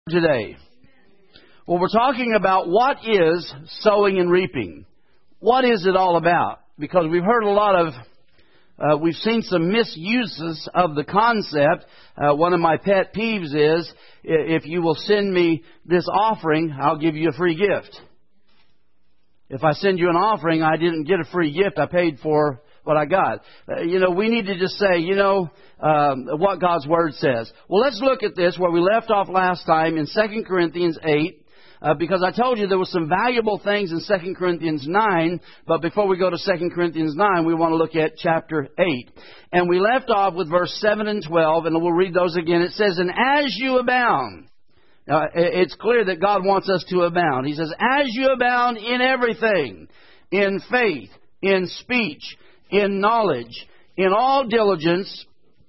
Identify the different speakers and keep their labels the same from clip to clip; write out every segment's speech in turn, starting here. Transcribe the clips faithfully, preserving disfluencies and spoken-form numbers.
Speaker 1: Today. Well, we're talking about what is sowing and reaping. What is it all about? Because we've heard a lot of, uh, we've seen some misuses of the concept. Uh, one of my pet peeves is, if you will send me this offering, I'll give you a free gift. If I send you an offering, I didn't get a free gift. I paid for what I got. Uh, you know, we need to just say, you know, um, what God's Word says. Well, let's look at this where we left off last time in Second Corinthians eight, uh, because I told you there were some valuable things in Second Corinthians nine, but before we go to Second Corinthians nine, we want to look at chapter eight. And we left off with verse seven and twelve, and we'll read those again. It says, "And as you abound," now, it's clear that God wants us to abound. He says, "As you abound in everything, in faith, in speech, in knowledge, in all diligence,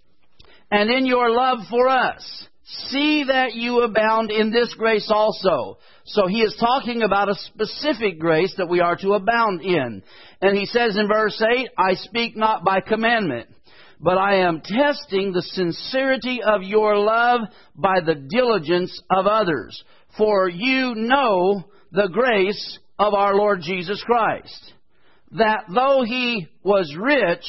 Speaker 1: and in your love for us, see that you abound in this grace also." So he is talking about a specific grace that we are to abound in. And he says in verse eight, "I speak not by commandment, but I am testing the sincerity of your love by the diligence of others. For you know the grace of our Lord Jesus Christ, that though he was rich,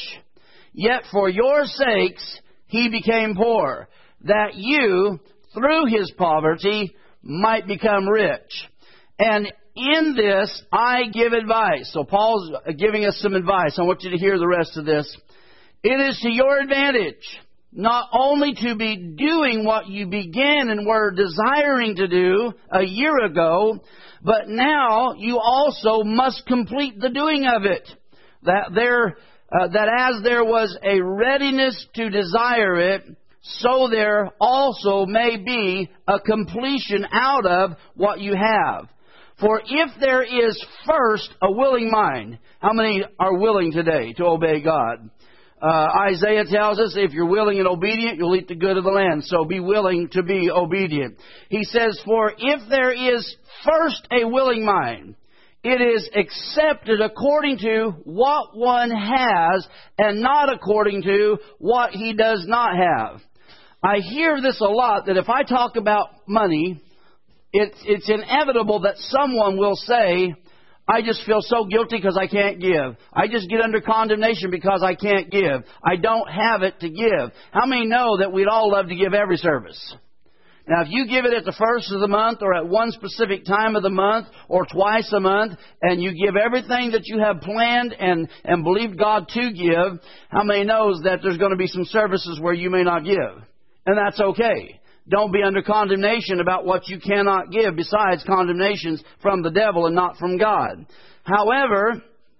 Speaker 1: yet for your sakes he became poor, that you, through his poverty, might become rich. And in this I give advice." So Paul's giving us some advice. I want you to hear the rest of this. "It is to your advantage not only to be doing what you began and were desiring to do a year ago, but now you also must complete the doing of it. That there, uh, that as there was a readiness to desire it, so there also may be a completion out of what you have. For if there is first a willing mind," how many are willing today to obey God? Uh, Isaiah tells us, if you're willing and obedient, you'll eat the good of the land. So be willing to be obedient. He says, "For if there is first a willing mind, it is accepted according to what one has and not according to what he does not have." I hear this a lot, that if I talk about money, it's, it's inevitable that someone will say, "I just feel so guilty because I can't give. I just get under condemnation because I can't give. I don't have it to give." How many know that we'd all love to give every service? Now, if you give it at the first of the month or at one specific time of the month or twice a month, and you give everything that you have planned and, and believed God to give, how many knows that there's going to be some services where you may not give? And that's okay. Don't be under condemnation about what you cannot give, besides condemnations from the devil and not from God. However,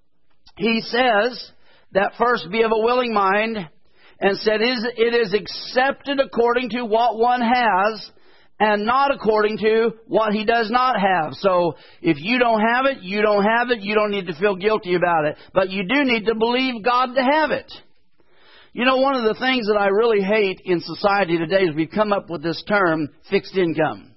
Speaker 1: he says that first be of a willing mind, and said it is accepted according to what one has and not according to what he does not have. So if you don't have it, you don't have it. You don't need to feel guilty about it. But you do need to believe God to have it. You know, one of the things that I really hate in society today is we've come up with this term, fixed income.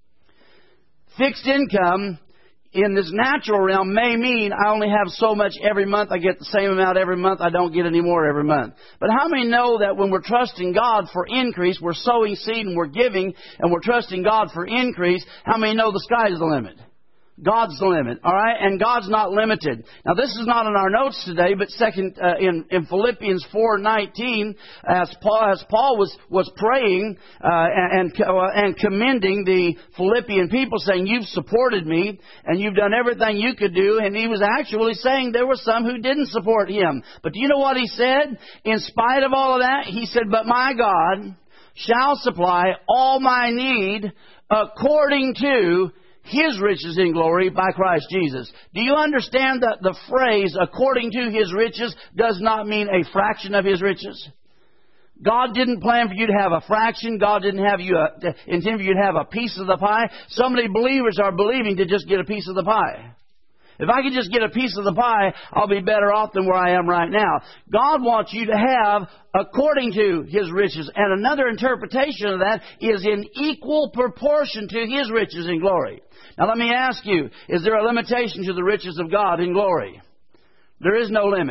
Speaker 1: Fixed income in this natural realm may mean I only have so much every month. I get the same amount every month. I don't get any more every month. But how many know that when we're trusting God for increase, we're sowing seed and we're giving, and we're trusting God for increase, how many know the sky's the limit? God's the limit, all right? And God's not limited. Now, this is not in our notes today, but second uh, in, in Philippians four nineteen, as Paul, as Paul was, was praying uh, and, uh, and commending the Philippian people, saying, "You've supported me, and you've done everything you could do," and he was actually saying there were some who didn't support him. But do you know what he said? In spite of all of that, he said, "But my God shall supply all my need according to His riches in glory by Christ Jesus." Do you understand that the phrase "according to His riches" does not mean a fraction of His riches? God didn't plan for you to have a fraction. God didn't have you a, intend for you to have a piece of the pie. So many believers are believing to just get a piece of the pie. If I could just get a piece of the pie, I'll be better off than where I am right now. God wants you to have according to His riches. And another interpretation of that is in equal proportion to His riches in glory. Now let me ask you, is there a limitation to the riches of God in glory? There is no limit.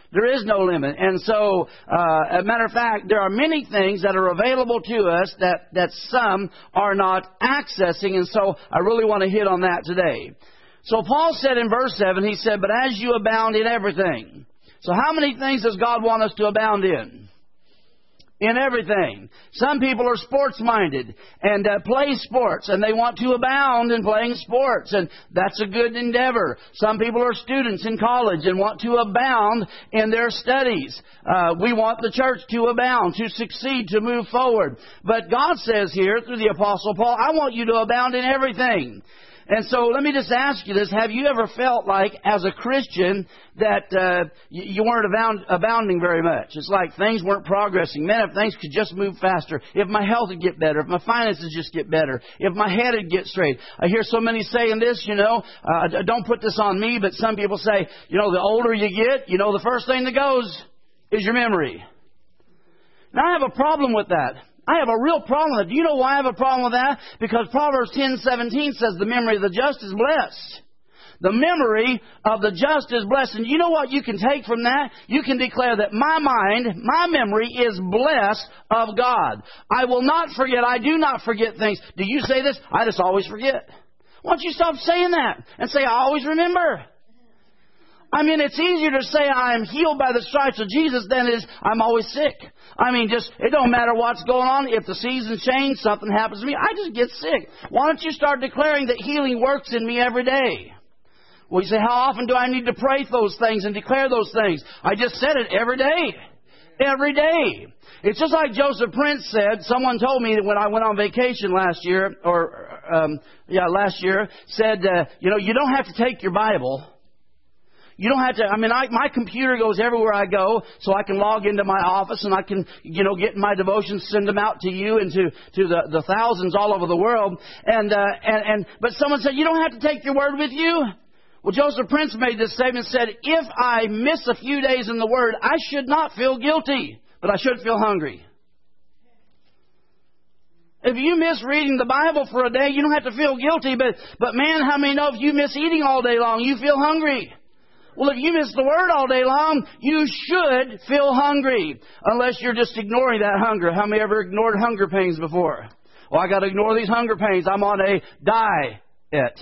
Speaker 1: There is no limit. And so, uh, as a matter of fact, there are many things that are available to us that, that some are not accessing. And so I really want to hit on that today. So Paul said in verse seven, he said, but as you abound in everything. So how many things does God want us to abound in? In everything. Some people are sports-minded and uh, play sports, and they want to abound in playing sports, and that's a good endeavor. Some people are students in college and want to abound in their studies. Uh, we want the church to abound, to succeed, to move forward. But God says here, through the Apostle Paul, I want you to abound in everything. And so let me just ask you this. Have you ever felt like, as a Christian, that uh, you, you weren't abound, abounding very much? It's like things weren't progressing. Man, if things could just move faster, if my health would get better, if my finances just get better, if my head would get straight. I hear so many saying this, you know, uh, don't put this on me, but some people say, you know, the older you get, you know, the first thing that goes is your memory. Now, I have a problem with that. I have a real problem with it. Do you know why I have a problem with that? Because Proverbs ten seventeen says the memory of the just is blessed. The memory of the just is blessed. And you know what you can take from that? You can declare that my mind, my memory is blessed of God. I will not forget. I do not forget things. Do you say this? I just always forget. Why don't you stop saying that and say, I always remember? I mean, it's easier to say I am healed by the stripes of Jesus than it is I'm always sick. I mean, just, it don't matter what's going on. If the seasons change, something happens to me, I just get sick. Why don't you start declaring that healing works in me every day? Well, you say, how often do I need to pray those things and declare those things? I just said it every day. Every day. It's just like Joseph Prince said. Someone told me that when I went on vacation last year, or, um, yeah, last year, said, uh, you know, you don't have to take your Bible. You don't have to, I mean, I, my computer goes everywhere I go, so I can log into my office and I can, you know, get my devotions, send them out to you and to, to the, the thousands all over the world. And, uh, and, and, but someone said, you don't have to take your word with you. Well, Joseph Prince made this statement and said, if I miss a few days in the Word, I should not feel guilty, but I should feel hungry. If you miss reading the Bible for a day, you don't have to feel guilty, but, but man, how many know if you miss eating all day long, you feel hungry? Well, if you miss the Word all day long, you should feel hungry, unless you're just ignoring that hunger. How many ever ignored hunger pains before? Well, I got to ignore these hunger pains. I'm on a diet.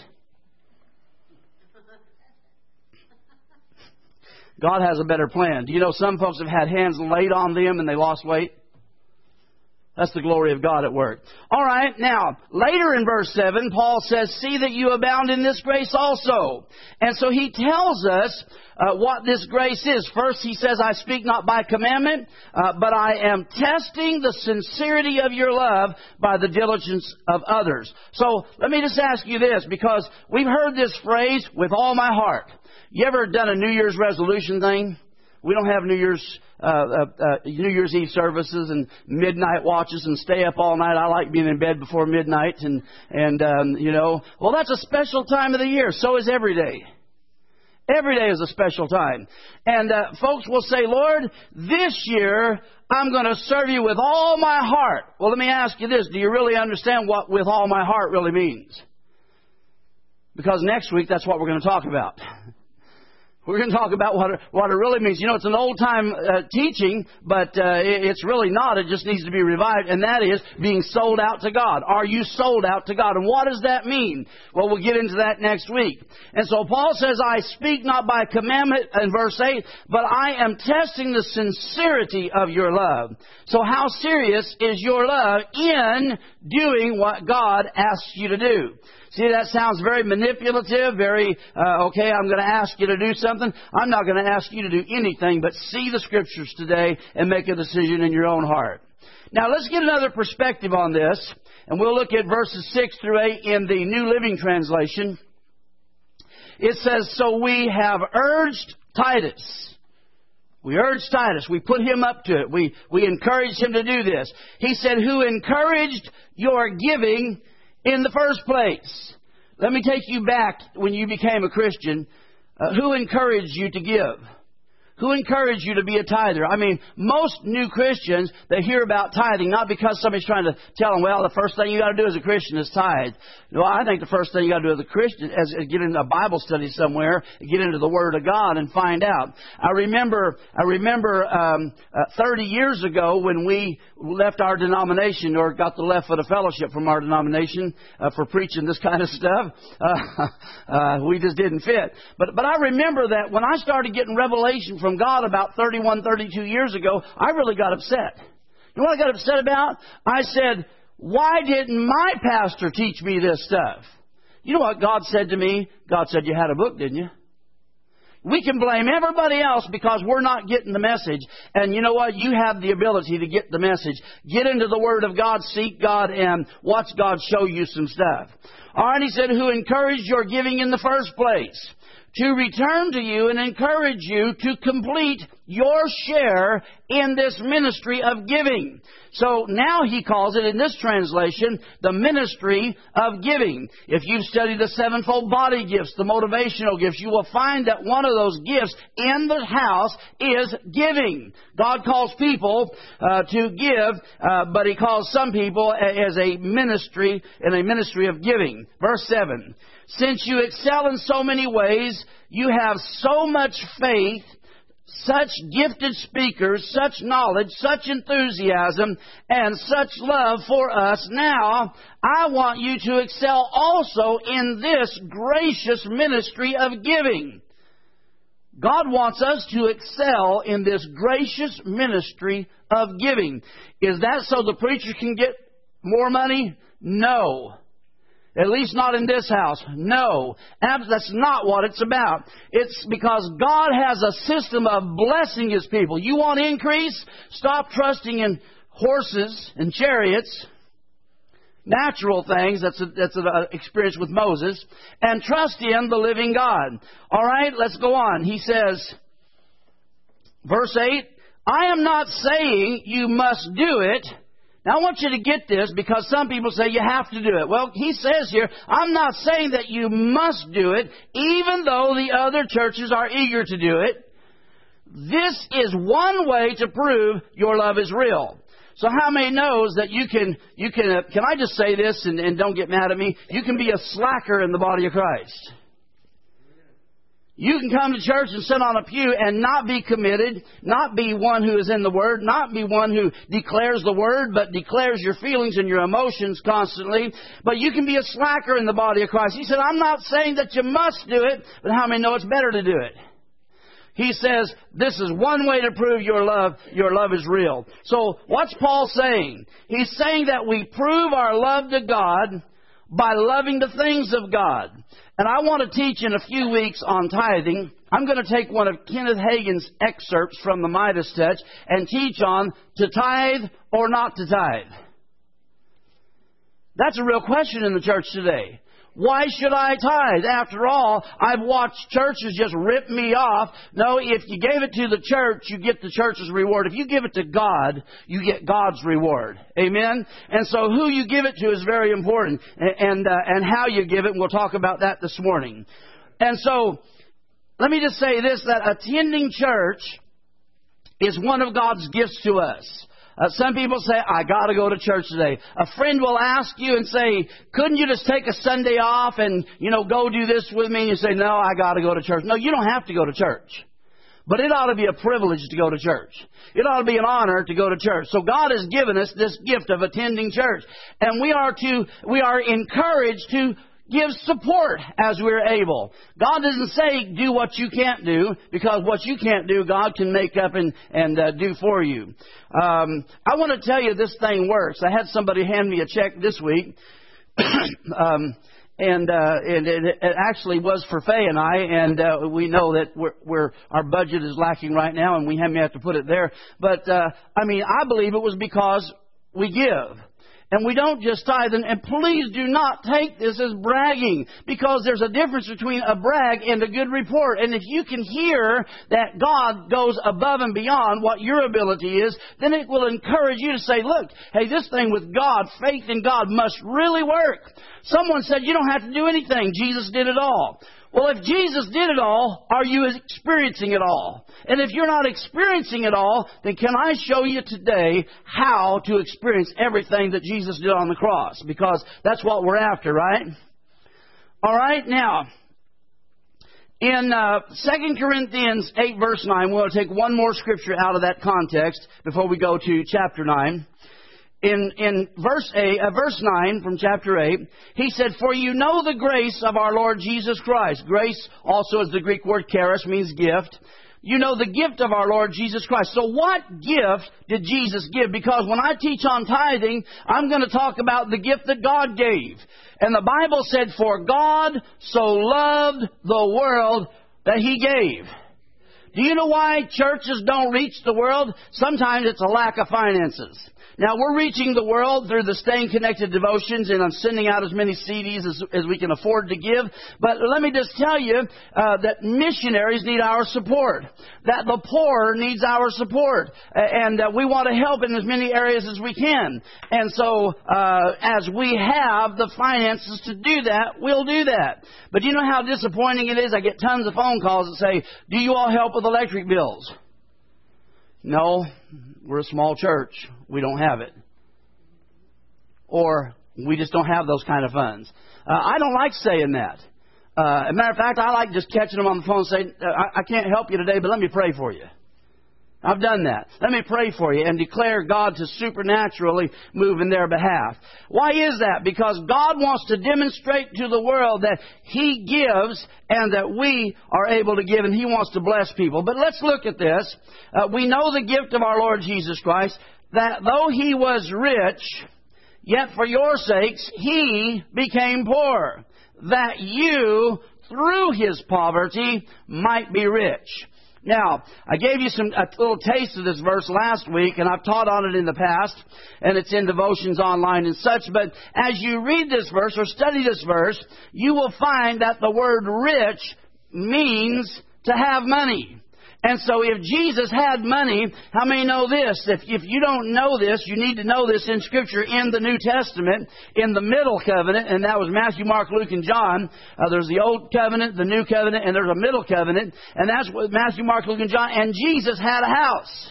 Speaker 1: God has a better plan. Do you know some folks have had hands laid on them and they lost weight? That's the glory of God at work. All right, now, later in verse seven, Paul says, see that you abound in this grace also. And so he tells us uh, what this grace is. First, he says, I speak not by commandment, uh, but I am testing the sincerity of your love by the diligence of others. So let me just ask you this, because we've heard this phrase, with all my heart. You ever done a New Year's resolution thing? We don't have New Year's uh, uh, uh, New Year's Eve services and midnight watches and stay up all night. I like being in bed before midnight, and and um, you know, well, that's a special time of the year. So is every day. Every day is a special time, and uh, folks will say, "Lord, this year I'm going to serve you with all my heart." Well, let me ask you this: do you really understand what "with all my heart" really means? Because next week, that's what we're going to talk about. We're going to talk about what it, what it really means. You know, it's an old-time uh, teaching, but uh, it, it's really not. It just needs to be revived, and that is being sold out to God. Are you sold out to God? And what does that mean? Well, we'll get into that next week. And so Paul says, I speak not by commandment, in verse eight, but I am testing the sincerity of your love. So how serious is your love in doing what God asks you to do? See, that sounds very manipulative, very, uh, okay, I'm going to ask you to do something. I'm not going to ask you to do anything but see the Scriptures today and make a decision in your own heart. Now, let's get another perspective on this, and we'll look at verses six through eight in the New Living Translation. It says, so we have urged Titus. We urged Titus. We put him up to it. We, we encouraged him to do this. He said, who encouraged your giving in the first place. Let me take you back when you became a Christian. Uh, who encouraged you to give? Who encouraged you to be a tither? I mean, most new Christians, they hear about tithing, not because somebody's trying to tell them, well, the first thing you got to do as a Christian is tithe. No, I think the first thing you got to do as a Christian is get into a Bible study somewhere, get into the Word of God and find out. I remember, I remember um, uh, thirty years ago when we left our denomination, or got the left foot of fellowship from our denomination uh, for preaching this kind of stuff. Uh, uh, we just didn't fit. But but I remember that when I started getting revelation from God about thirty-one, thirty-two years ago, I really got upset. You know what I got upset about? I said, why didn't my pastor teach me this stuff? You know what God said to me? God said, you had a book, didn't you? We can blame everybody else because we're not getting the message. And you know what? You have the ability to get the message. Get into the Word of God, seek God, and watch God show you some stuff. All right, he said, who encouraged your giving in the first place, to return to you and encourage you to complete your share in this ministry of giving. So now he calls it, in this translation, the ministry of giving. If you've studied the sevenfold body gifts, the motivational gifts, you will find that one of those gifts in the house is giving. God calls people uh, to give, uh, but He calls some people as a ministry, in a ministry of giving. Verse seven. Since you excel in so many ways, you have so much faith, such gifted speakers, such knowledge, such enthusiasm, and such love for us. Now, I want you to excel also in this gracious ministry of giving. God wants us to excel in this gracious ministry of giving. Is that so the preacher can get more money? No. At least not in this house. No. That's not what it's about. It's because God has a system of blessing His people. You want increase? Stop trusting in horses and chariots, natural things. That's a, that's an experience with Moses. And trust in the living God. All right, let's go on. He says, verse eight, I am not saying you must do it. Now, I want you to get this, because some people say you have to do it. Well, he says here, I'm not saying that you must do it, even though the other churches are eager to do it. This is one way to prove your love is real. So how many knows that you can, you can, uh, can I just say this and, and don't get mad at me? You can be a slacker in the body of Christ. You can come to church and sit on a pew and not be committed, not be one who is in the Word, not be one who declares the Word, but declares your feelings and your emotions constantly. But you can be a slacker in the body of Christ. He said, I'm not saying that you must do it, but how many know it's better to do it? He says, this is one way to prove your love, your love is real. So what's Paul saying? He's saying that we prove our love to God by loving the things of God. And I want to teach in a few weeks on tithing. I'm going to take one of Kenneth Hagin's excerpts from the Midas Touch and teach on to tithe or not to tithe. That's a real question in the church today. Why should I tithe? After all, I've watched churches just rip me off. No, if you gave it to the church, you get the church's reward. If you give it to God, you get God's reward. Amen? And so who you give it to is very important. And, uh, and how you give it, and we'll talk about that this morning. And so, let me just say this, that attending church is one of God's gifts to us. Uh, some people say, I got to go to church today. A friend will ask you and say, couldn't you just take a Sunday off and, you know, go do this with me? And you say, no, I got to go to church. No, you don't have to go to church. But it ought to be a privilege to go to church. It ought to be an honor to go to church. So God has given us this gift of attending church. And we are to, we are encouraged to give support as we're able. God doesn't say do what you can't do, because what you can't do, God can make up and, and uh, do for you. Um, I want to tell you this thing works. I had somebody hand me a check this week, um, and, uh, and it, it actually was for Faye and I, and uh, we know that we're, we're, our budget is lacking right now, and we may have to put it there. But, uh, I mean, I believe it was because we give. And we don't just tithe. And, and please do not take this as bragging, because there's a difference between a brag and a good report. And if you can hear that God goes above and beyond what your ability is, then it will encourage you to say, look, hey, this thing with God, faith in God, must really work. Someone said you don't have to do anything. Jesus did it all. Well, if Jesus did it all, are you experiencing it all? And if you're not experiencing it all, then can I show you today how to experience everything that Jesus did on the cross? Because that's what we're after, right? All right, now, in uh, Second Corinthians eight, verse nine, we'll take one more scripture out of that context before we go to chapter nine. In in verse eight, uh, verse nine from chapter eight, he said, "For you know the grace of our Lord Jesus Christ." Grace also is the Greek word charis, means gift. You know the gift of our Lord Jesus Christ. So what gift did Jesus give? Because when I teach on tithing, I'm going to talk about the gift that God gave. And the Bible said, "For God so loved the world that He gave." Do you know why churches don't reach the world? Sometimes it's a lack of finances. Now, we're reaching the world through the Staying Connected devotions, and I'm sending out as many C Ds as, as we can afford to give. But let me just tell you uh, that missionaries need our support, that the poor needs our support, and uh, we want to help in as many areas as we can. And so, uh, as we have the finances to do that, we'll do that. But you know how disappointing it is? I get tons of phone calls that say, "Do you all help with electric bills?" No, we're a small church. We don't have it. Or we just don't have those kind of funds. Uh, I don't like saying that. Uh, as a matter of fact, I like just catching them on the phone and saying, I, I can't help you today, but let me pray for you. I've done that. Let me pray for you and declare God to supernaturally move in their behalf. Why is that? Because God wants to demonstrate to the world that He gives and that we are able to give, and He wants to bless people. But let's look at this. Uh, we know the gift of our Lord Jesus Christ, that though He was rich, yet for your sakes He became poor, that you, through His poverty, might be rich. Now, I gave you some a little taste of this verse last week, and I've taught on it in the past, and it's in devotions online and such. But as you read this verse or study this verse, you will find that the word rich means to have money. And so if Jesus had money, how many know this? If, if you don't know this, you need to know this in Scripture in the New Testament, in the middle covenant, and that was Matthew, Mark, Luke, and John. Uh, there's the Old Covenant, the New Covenant, and there's a middle covenant, and that's what Matthew, Mark, Luke, and John. And Jesus had a house.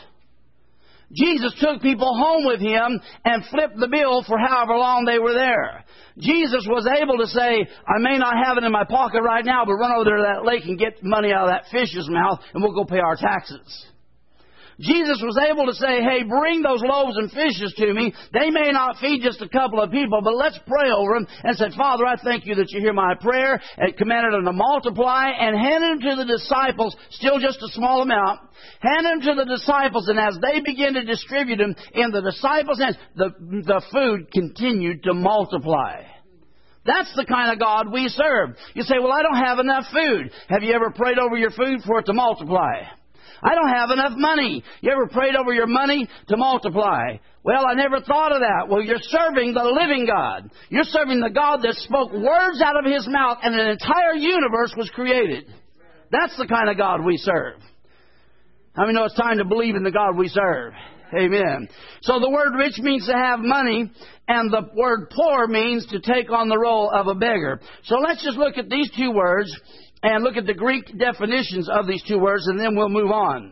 Speaker 1: Jesus took people home with Him and flipped the bill for however long they were there. Jesus was able to say, I may not have it in my pocket right now, but run over there to that lake and get money out of that fish's mouth, and we'll go pay our taxes. Jesus was able to say, hey, bring those loaves and fishes to me. They may not feed just a couple of people, but let's pray over them. And said, Father, I thank you that you hear my prayer, and commanded them to multiply, and handed them to the disciples, still just a small amount. Hand them to the disciples, and as they begin to distribute them in the disciples' hands, the, the food continued to multiply. That's the kind of God we serve. You say, well, I don't have enough food. Have you ever prayed over your food for it to multiply? I don't have enough money. You ever prayed over your money to multiply? Well, I never thought of that. Well, you're serving the living God. You're serving the God that spoke words out of His mouth, and an entire universe was created. That's the kind of God we serve. How many know it's time to believe in the God we serve? Amen. So the word rich means to have money, and the word poor means to take on the role of a beggar. So let's just look at these two words and look at the Greek definitions of these two words, and then we'll move on.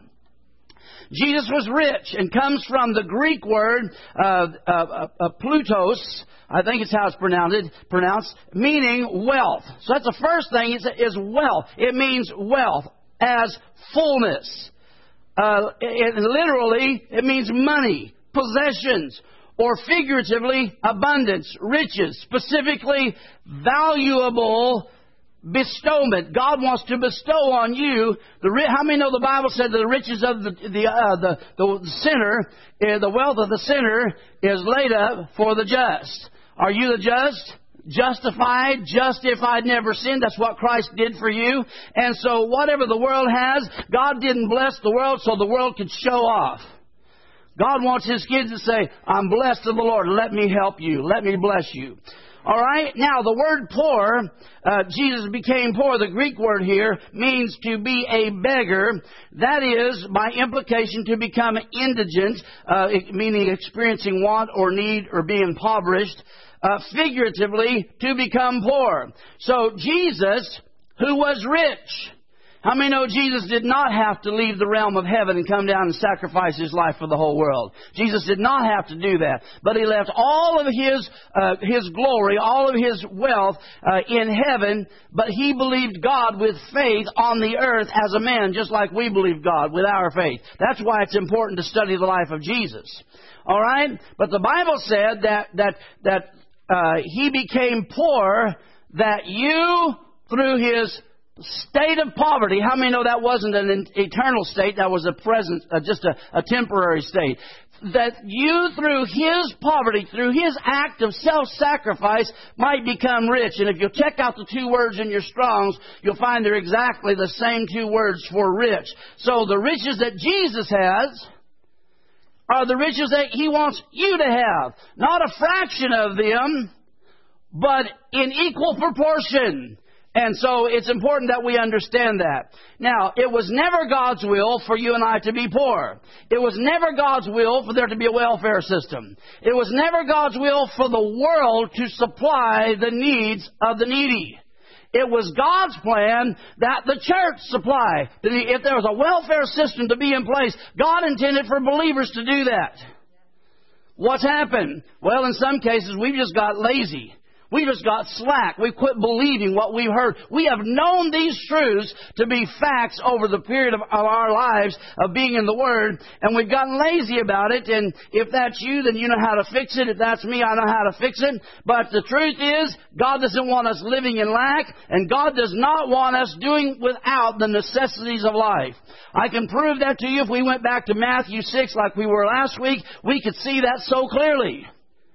Speaker 1: Jesus was rich, and comes from the Greek word uh, uh, uh, plutos, I think it's how it's pronounced, pronounced, meaning wealth. So that's the first thing, is, is wealth. It means wealth as fullness. Uh, it, literally, it means money, possessions, or figuratively, abundance, riches, specifically valuable bestowment. God wants to bestow on you. The how many know the Bible said the riches of the the uh, the, the sinner, uh, the wealth of the sinner is laid up for the just. Are you the just? Justified, justified, never sinned. That's what Christ did for you. And so whatever the world has, God didn't bless the world so the world could show off. God wants His kids to say, I'm blessed of the Lord. Let me help you. Let me bless you. All right. Now, the word poor, uh, Jesus became poor. The Greek word here means to be a beggar. That is, by implication, to become indigent, uh, meaning experiencing want or need or being impoverished. Uh, figuratively, to become poor. So Jesus who was rich. How many know Jesus did not have to leave the realm of heaven and come down and sacrifice His life for the whole world? Jesus did not have to do that. But He left all of His uh, His glory, all of His wealth uh, in heaven, but He believed God with faith on the earth as a man, just like we believe God with our faith. That's why it's important to study the life of Jesus. All right? But the Bible said that, that, that uh, He became poor, that you, through His state of poverty. How many know that wasn't an eternal state? That was a present, uh, just a, a temporary state. That you, through His poverty, through His act of self-sacrifice, might become rich. And if you'll check out the two words in your Strong's, you'll find they're exactly the same two words for rich. So the riches that Jesus has are the riches that He wants you to have. Not a fraction of them, but in equal proportion. And so it's important that we understand that. Now, it was never God's will for you and I to be poor. It was never God's will for there to be a welfare system. It was never God's will for the world to supply the needs of the needy. It was God's plan that the church supply. If there was a welfare system to be in place, God intended for believers to do that. What's happened? Well, in some cases, we've just got lazy. We just got slack. We quit believing what we've heard. We have known these truths to be facts over the period of, of our lives of being in the Word, and we've gotten lazy about it. And if that's you, then you know how to fix it. If that's me, I know how to fix it. But the truth is, God doesn't want us living in lack, and God does not want us doing without the necessities of life. I can prove that to you if we went back to Matthew six like we were last week. We could see that so clearly.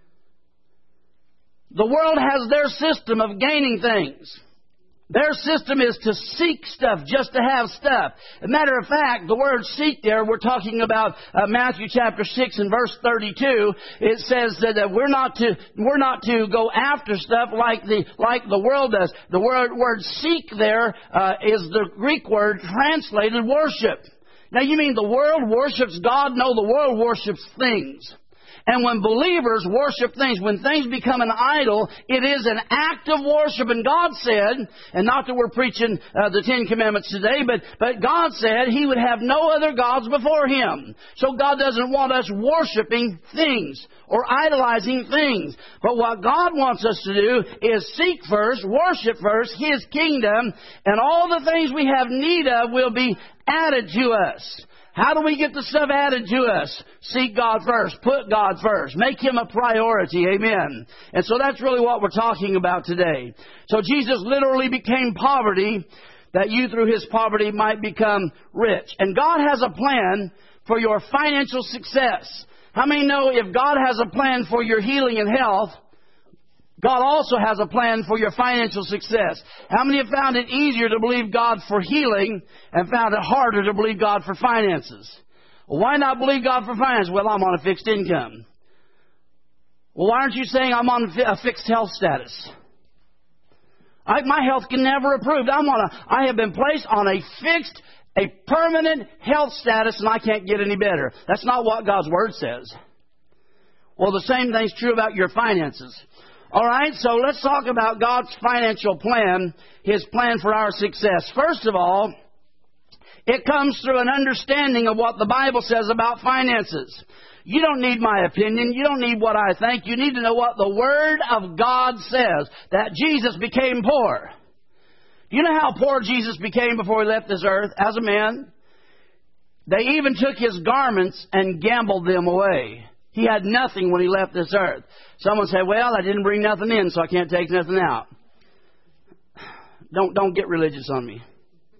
Speaker 1: The world has their system of gaining things. Their system is to seek stuff just to have stuff. As a matter of fact, the word seek there, we're talking about uh, Matthew chapter six and verse thirty-two. It says that uh, we're not to we're not to go after stuff like the like the world does. The word word seek there uh, is the Greek word translated worship. Now, you mean the world worships God? No, the world worships things. And when believers worship things, when things become an idol, it is an act of worship. And God said, and not that we're preaching uh, the Ten Commandments today, but, but God said He would have no other gods before Him. So God doesn't want us worshiping things or idolizing things. But what God wants us to do is seek first, worship first, His kingdom, and all the things we have need of will be added to us. How do we get the stuff added to us? Seek God first. Put God first. Make Him a priority. Amen. And so that's really what we're talking about today. So Jesus literally became poverty that you through His poverty might become rich. And God has a plan for your financial success. How many know if God has a plan for your healing and health, God also has a plan for your financial success? How many have found it easier to believe God for healing and found it harder to believe God for finances? Well, why not believe God for finances? Well, I'm on a fixed income. Well, why aren't you saying I'm on a fixed health status? I, my health can never improve. I'm on a, I have been placed on a fixed, a permanent health status, and I can't get any better. That's not what God's Word says. Well, the same thing's true about your finances. All right, so let's talk about God's financial plan, His plan for our success. First of all, it comes through an understanding of what the Bible says about finances. You don't need my opinion. You don't need what I think. You need to know what the Word of God says, that Jesus became poor. You know how poor Jesus became before He left this earth as a man? They even took His garments and gambled them away. He had nothing when He left this earth. Someone say, well, I didn't bring nothing in, so I can't take nothing out. Don't, don't get religious on me.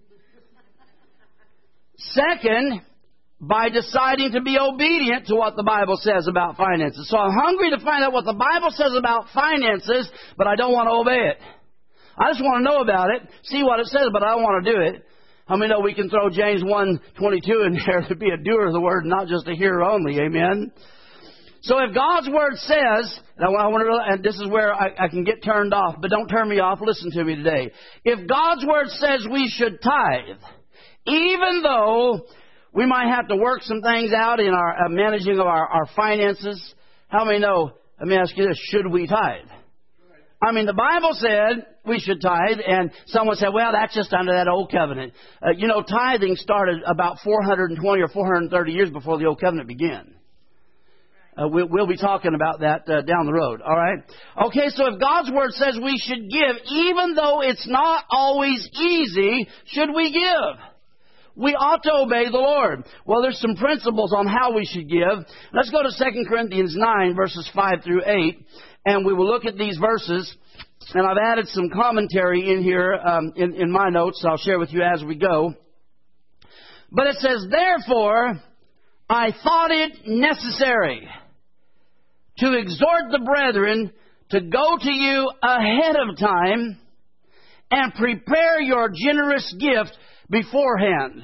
Speaker 1: Second, by deciding to be obedient to what the Bible says about finances. So I'm hungry to find out what the Bible says about finances, but I don't want to obey it. I just want to know about it, see what it says, but I don't want to do it. How many know we can throw James one twenty-two in there to be a doer of the Word, not just a hearer only? Amen. So if God's Word says, and I want to, and this is where I, I can get turned off, but don't turn me off, listen to me today. If God's Word says we should tithe, even though we might have to work some things out in our uh, managing of our, our finances, how many know, let me ask you this, should we tithe? I mean, the Bible said we should tithe, and someone said, well, that's just under that old covenant. Uh, you know, tithing started about four hundred twenty or four hundred thirty years before the old covenant began. Uh, we'll, we'll be talking about that uh, down the road, all right? Okay, so if God's Word says we should give, even though it's not always easy, should we give? We ought to obey the Lord. Well, there's some principles on how we should give. Let's go to Second Corinthians nine, verses five through eight, and we will look at these verses. And I've added some commentary in here um, in, in my notes. I'll share with you as we go. But it says, therefore, I thought it necessary to exhort the brethren to go to you ahead of time and prepare your generous gift beforehand.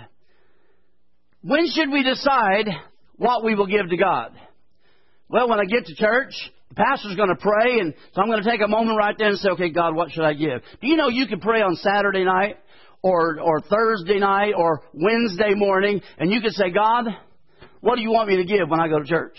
Speaker 1: When should we decide what we will give to God? Well, when I get to church, the pastor's going to pray, and so I'm going to take a moment right there and say, okay, God, what should I give? Do you know you can pray on Saturday night or, or Thursday night or Wednesday morning, and you can say, God, what do you want me to give when I go to church?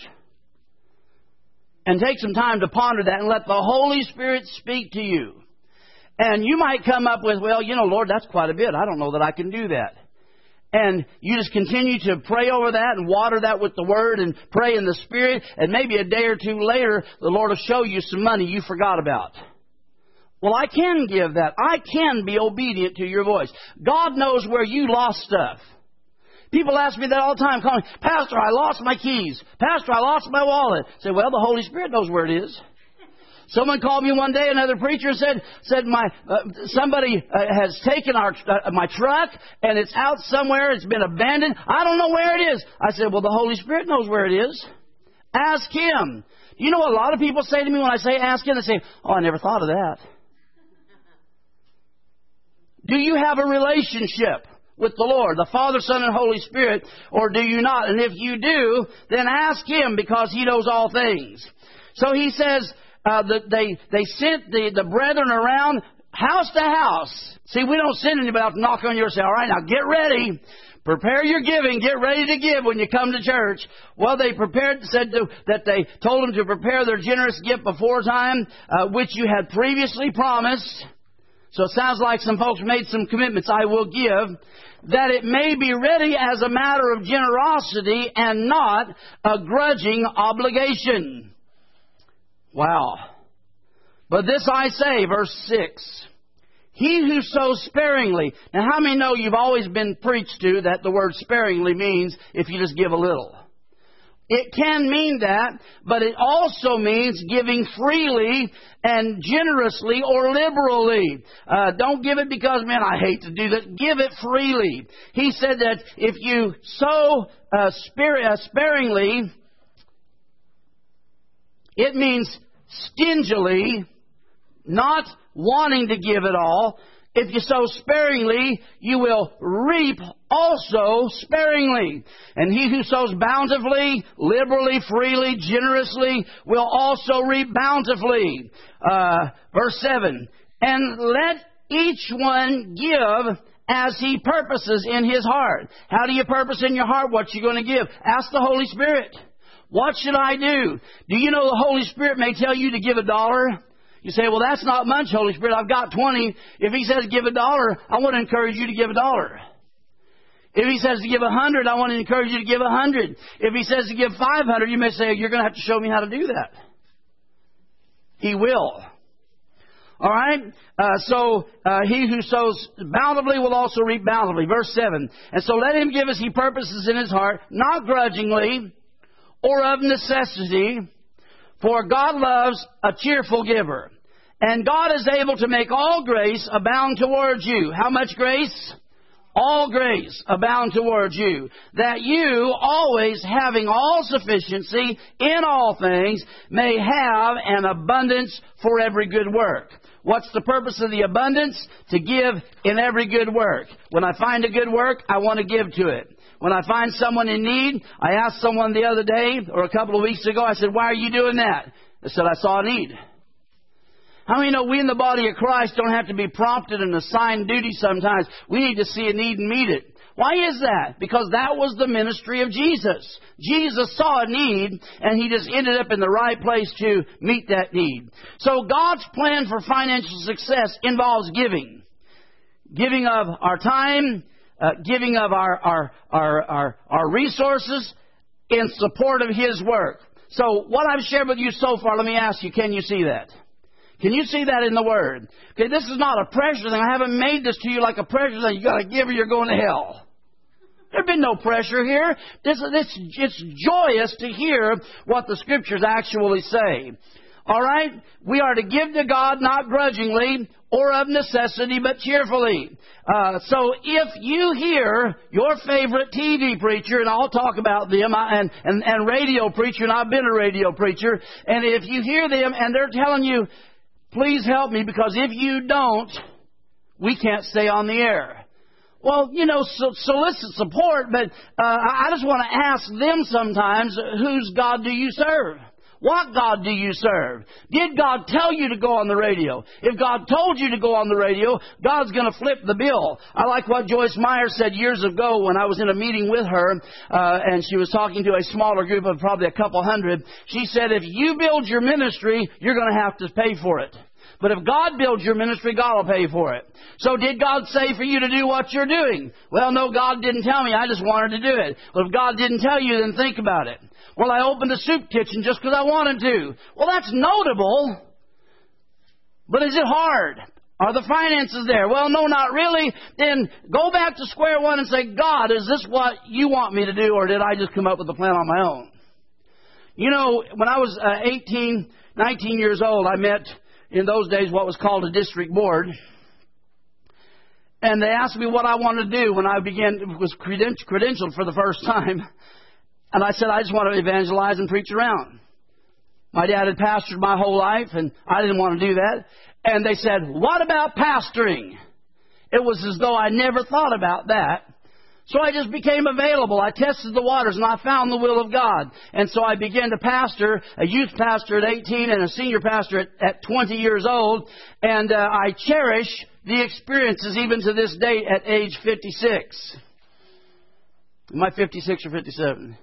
Speaker 1: And take some time to ponder that and let the Holy Spirit speak to you. And you might come up with, well, you know, Lord, that's quite a bit. I don't know that I can do that. And you just continue to pray over that and water that with the Word and pray in the Spirit. And maybe a day or two later, the Lord will show you some money you forgot about. Well, I can give that. I can be obedient to your voice. God knows where you lost stuff. People ask me that all the time, calling, Pastor, I lost my keys. Pastor, I lost my wallet. I say, well, the Holy Spirit knows where it is. Someone called me one day, another preacher said, said my uh, somebody uh, has taken our uh, my truck and it's out somewhere, it's been abandoned. I don't know where it is. I said, well, the Holy Spirit knows where it is. Ask Him. You know what a lot of people say to me when I say ask Him? They say, oh, I never thought of that. Do you have a relationship with the Lord, the Father, Son, and Holy Spirit, or do you not? And if you do, then ask Him, because He knows all things. So He says, uh, that they they sent the, the brethren around house to house. See, we don't send anybody out to knock on your door. Say, all right, now get ready. Prepare your giving. Get ready to give when you come to church. Well, they prepared, said to, that they told them to prepare their generous gift before time, uh, which you had previously promised. So it sounds like some folks made some commitments. I will give, that it may be ready as a matter of generosity and not a grudging obligation. Wow. But this I say, verse six, he who sows sparingly. Now, how many know you've always been preached to that the word sparingly means if you just give a little? It can mean that, but it also means giving freely and generously or liberally. Uh, don't give it because, man, I hate to do that. Give it freely. He said that if you sow uh, spar- uh, sparingly, it means stingily, not wanting to give it all. If you sow sparingly, you will reap also sparingly. And he who sows bountifully, liberally, freely, generously, will also reap bountifully. Uh, verse seven, and let each one give as he purposes in his heart. How do you purpose in your heart what you're going to give? Ask the Holy Spirit. What should I do? Do you know the Holy Spirit may tell you to give a dollar? You say, well, that's not much, Holy Spirit. I've got twenty. If He says give a dollar, I want to encourage you to give a dollar. If He says to give a hundred, I want to encourage you to give a hundred. If He says to give five hundred, you may say, you're going to have to show me how to do that. He will. All right? Uh, so, uh, he who sows bountifully will also reap bountifully. Verse seven. And so let him give as he purposes in his heart, not grudgingly or of necessity, for God loves a cheerful giver. And God is able to make all grace abound towards you. How much grace? All grace abound towards you, that you, always having all sufficiency in all things, may have an abundance for every good work. What's the purpose of the abundance? To give in every good work. When I find a good work, I want to give to it. When I find someone in need, I asked someone the other day, or a couple of weeks ago, I said, why are you doing that? They said, I saw a need. How many know we in the body of Christ don't have to be prompted and assigned duty sometimes? We need to see a need and meet it. Why is that? Because that was the ministry of Jesus. Jesus saw a need, and He just ended up in the right place to meet that need. So God's plan for financial success involves giving. Giving of our time, uh, giving of our, our, our, our, our resources in support of His work. So what I've shared with you so far, let me ask you, can you see that? Can you see that in the Word? Okay, this is not a pressure thing. I haven't made this to you like a pressure thing. You got to give or you're going to hell. There's been no pressure here. This, this, it's joyous to hear what the Scriptures actually say. All right? We are to give to God not grudgingly or of necessity, but cheerfully. Uh, so if you hear your favorite T V preacher, and I'll talk about them, and, and, and radio preacher, and I've been a radio preacher, and if you hear them and they're telling you, please help me, because if you don't, we can't stay on the air. Well, you know, so, solicit support, but uh, I just want to ask them sometimes, whose God do you serve? What God do you serve? Did God tell you to go on the radio? If God told you to go on the radio, God's going to flip the bill. I like what Joyce Meyer said years ago when I was in a meeting with her, uh, and she was talking to a smaller group of probably a couple hundred. She said, if you build your ministry, you're going to have to pay for it. But if God builds your ministry, God will pay for it. So did God say for you to do what you're doing? Well, no, God didn't tell me. I just wanted to do it. Well, if God didn't tell you, then think about it. Well, I opened a soup kitchen just because I wanted to. Well, that's notable. But is it hard? Are the finances there? Well, no, not really. Then go back to square one and say, God, is this what you want me to do, or did I just come up with a plan on my own? You know, when I was uh, eighteen, nineteen years old, I met, in those days, what was called a district board. And they asked me what I wanted to do when I began, was credentialed for the first time. And I said, I just want to evangelize and preach around. My dad had pastored my whole life, and I didn't want to do that. And they said, what about pastoring? It was as though I never thought about that. So I just became available. I tested the waters, and I found the will of God. And so I began to pastor, a youth pastor at eighteen and a senior pastor at, at twenty years old. And uh, I cherish the experiences even to this day at age fifty-six. Am I fifty-six or fifty-seven?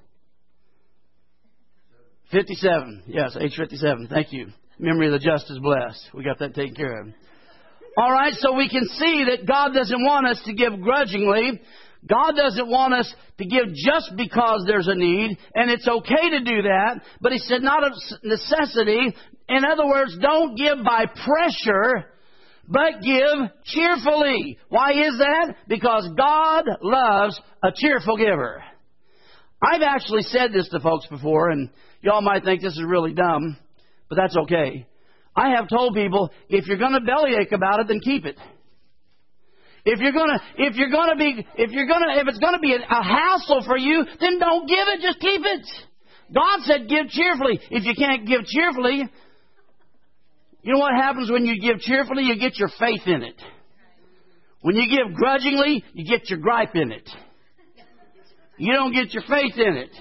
Speaker 1: fifty-seven. Yes, age fifty-seven. Thank you. Memory of the just is blessed. We got that taken care of. All right, so we can see that God doesn't want us to give grudgingly. God doesn't want us to give just because there's a need, and it's okay to do that, but He said not of necessity. In other words, don't give by pressure, but give cheerfully. Why is that? Because God loves a cheerful giver. I've actually said this to folks before, and y'all might think this is really dumb, but that's okay. I have told people, if you're going to bellyache about it, then keep it. If you're gonna, if you're gonna be, if you're gonna, if it's gonna be a, a hassle for you, then don't give it. Just keep it. God said, give cheerfully. If you can't give cheerfully, you know what happens when you give cheerfully? You get your faith in it. When you give grudgingly, you get your gripe in it. You don't get your faith in it.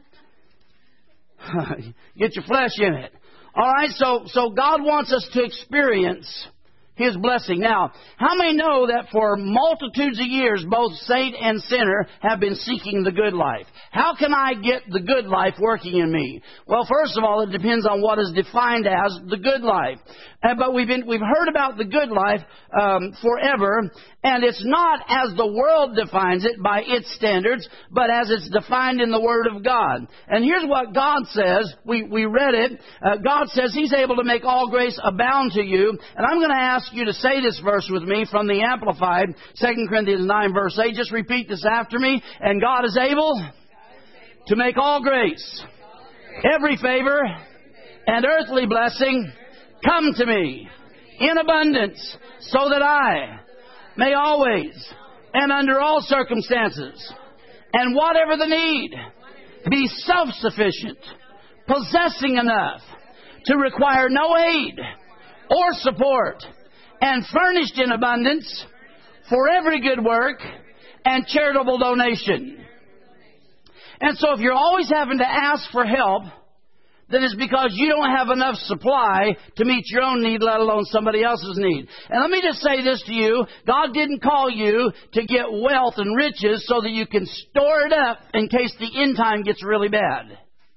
Speaker 1: Get your flesh in it. All right. So, so God wants us to experience His blessing. Now, how many know that for multitudes of years, both saint and sinner have been seeking the good life? How can I get the good life working in me? Well, first of all, it depends on what is defined as the good life. Uh, but we've been, we've heard about the good life um, forever, and it's not as the world defines it by its standards, but as it's defined in the Word of God. And here's what God says. We, we read it. Uh, God says He's able to make all grace abound to you. And I'm going to ask you to say this verse with me from the Amplified, Second Corinthians nine, verse eight. Just repeat this after me. And God is able to make all grace, every favor, and earthly blessing come to me in abundance, so that I may always and under all circumstances and whatever the need be self-sufficient, possessing enough to require no aid or support, and furnished in abundance for every good work and charitable donation. And so if you're always having to ask for help, then it's because you don't have enough supply to meet your own need, let alone somebody else's need. And let me just say this to you. God didn't call you to get wealth and riches so that you can store it up in case the end time gets really bad.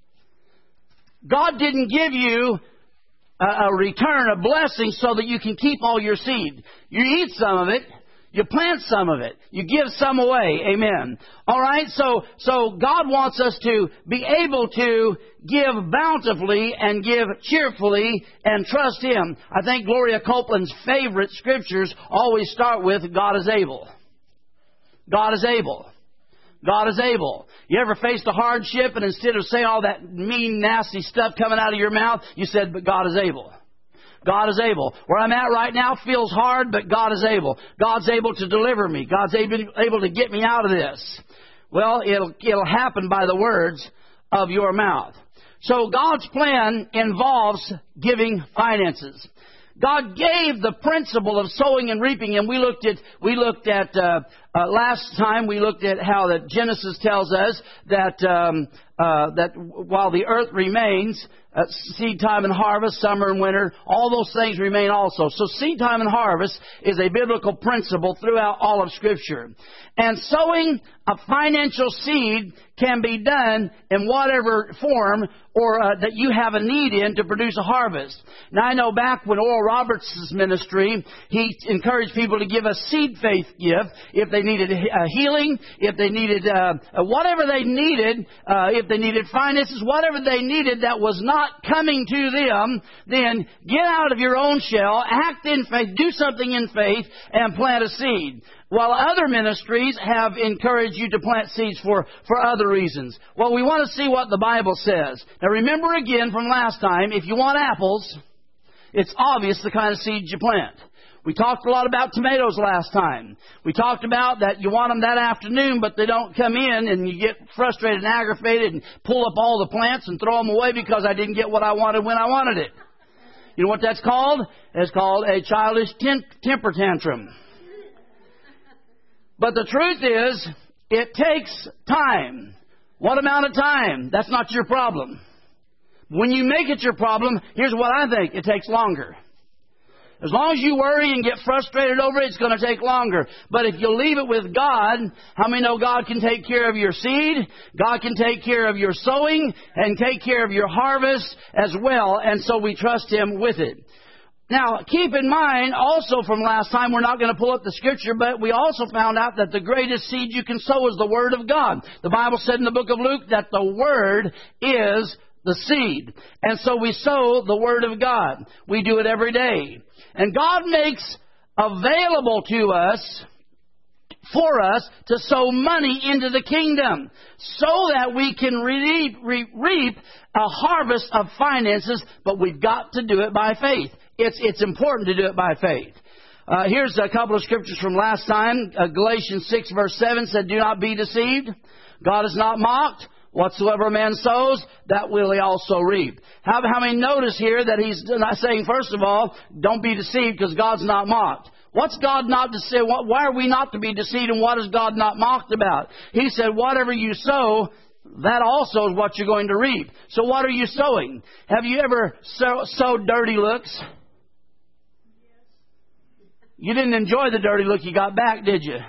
Speaker 1: God didn't give you a, a return, a blessing, so that you can keep all your seed. You eat some of it. You plant some of it. You give some away. Amen. All right? So, so God wants us to be able to give bountifully and give cheerfully and trust Him. I think Gloria Copeland's favorite scriptures always start with, God is able. God is able. God is able. You ever faced a hardship and instead of saying all that mean, nasty stuff coming out of your mouth, you said, but God is able. God is able. Where I'm at right now feels hard, but God is able. God's able to deliver me. God's able, able to get me out of this. Well, it'll, it'll happen by the words of your mouth. So God's plan involves giving finances. God gave the principle of sowing and reaping, and we looked at we looked at uh, uh, last time we looked at how that Genesis tells us that um, uh, that while the earth remains, uh, seed time and harvest, summer and winter, all those things remain also. So seed time and harvest is a biblical principle throughout all of Scripture, and sowing a financial seed can be done in whatever form or uh, that you have a need in to produce a harvest. Now, I know back when Oral Roberts' ministry, he encouraged people to give a seed faith gift if they needed a healing, if they needed uh, whatever they needed, uh, if they needed finances, whatever they needed that was not coming to them, then get out of your own shell, act in faith, do something in faith, and plant a seed. While other ministries have encouraged you to plant seeds for, for other reasons. Well, we want to see what the Bible says. Now remember again from last time, if you want apples, it's obvious the kind of seeds you plant. We talked a lot about tomatoes last time. We talked about that you want them that afternoon, but they don't come in, and you get frustrated and aggravated and pull up all the plants and throw them away because I didn't get what I wanted when I wanted it. You know what that's called? It's called a childish tem- temper tantrum. But the truth is, it takes time. What amount of time? That's not your problem. When you make it your problem, here's what I think. It takes longer. As long as you worry and get frustrated over it, it's going to take longer. But if you leave it with God, how many know God can take care of your seed? God can take care of your sowing and take care of your harvest as well. And so we trust Him with it. Now, keep in mind, also from last time, we're not going to pull up the Scripture, but we also found out that the greatest seed you can sow is the Word of God. The Bible said in the book of Luke that the Word is the seed. And so we sow the Word of God. We do it every day. And God makes available to us, for us, to sow money into the kingdom so that we can reap, reap a harvest of finances, but we've got to do it by faith. It's, it's important to do it by faith. Uh, here's a couple of scriptures from last time. Uh, Galatians six verse seven said, do not be deceived. God is not mocked. Whatsoever a man sows, that will he also reap. How, how many notice here that he's not saying, first of all, don't be deceived because God's not mocked. What's God not deceived? Why are we not to be deceived, and what is God not mocked about? He said, whatever you sow, that also is what you're going to reap. So what are you sowing? Have you ever sow, sowed dirty looks? You didn't enjoy the dirty look you got back, did you?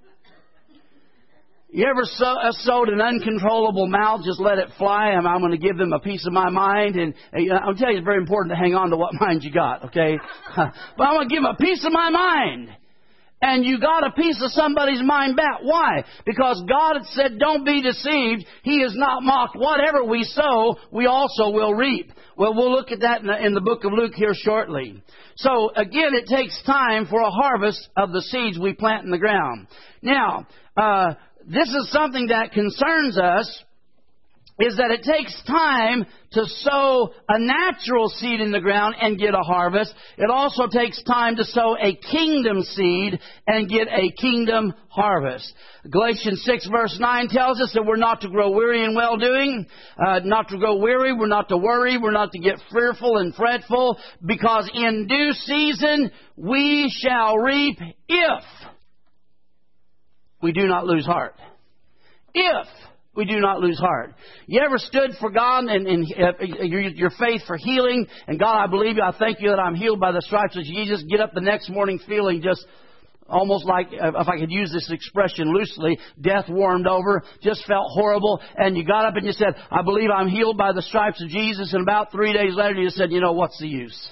Speaker 1: You ever sow, uh, sowed an uncontrollable mouth, just let it fly, and I'm going to give them a piece of my mind. And, and I'll tell you, it's very important to hang on to what mind you got, okay? But I'm going to give them a piece of my mind. And you got a piece of somebody's mind back. Why? Because God had said, don't be deceived. He is not mocked. Whatever we sow, we also will reap. Well, we'll look at that in the, in the book of Luke here shortly. So, again, it takes time for a harvest of the seeds we plant in the ground. Now, uh, this is something that concerns us, is that it takes time to sow a natural seed in the ground and get a harvest. It also takes time to sow a kingdom seed and get a kingdom harvest. Galatians six verse nine tells us that we're not to grow weary in well-doing, uh, not to grow weary, we're not to worry, we're not to get fearful and fretful, because in due season we shall reap if we do not lose heart. If we do not lose heart. You ever stood for God and, and uh, your, your faith for healing? And God, I believe you. I thank you that I'm healed by the stripes of Jesus. Get up the next morning feeling just almost like, if I could use this expression loosely, death warmed over, just felt horrible. And you got up and you said, I believe I'm healed by the stripes of Jesus. And about three days later you said, you know, what's the use?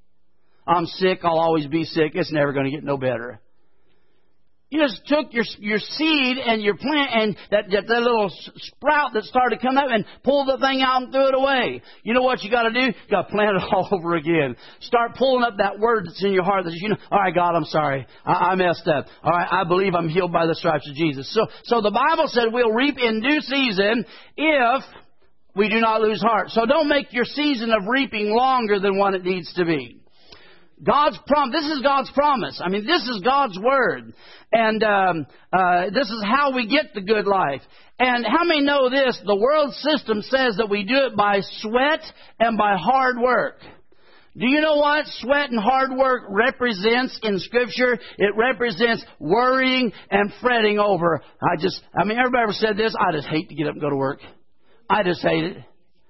Speaker 1: I'm sick. I'll always be sick. It's never going to get no better. You just took your your seed and your plant and that, that, that little sprout that started to come up and pulled the thing out and threw it away. You know what you got to do? You got to plant it all over again. Start pulling up that word that's in your heart that says, you know, all right, God, I'm sorry. I, I messed up. All right, I believe I'm healed by the stripes of Jesus. So, so the Bible said we'll reap in due season if we do not lose heart. So don't make your season of reaping longer than what it needs to be. God's prom- This is God's promise. I mean, this is God's word. And um, uh, this is how we get the good life. And how many know this? The world system says that we do it by sweat and by hard work. Do you know what sweat and hard work represents in Scripture? It represents worrying and fretting over. I just, I mean, everybody ever said this? I just hate to get up and go to work. I just hate it.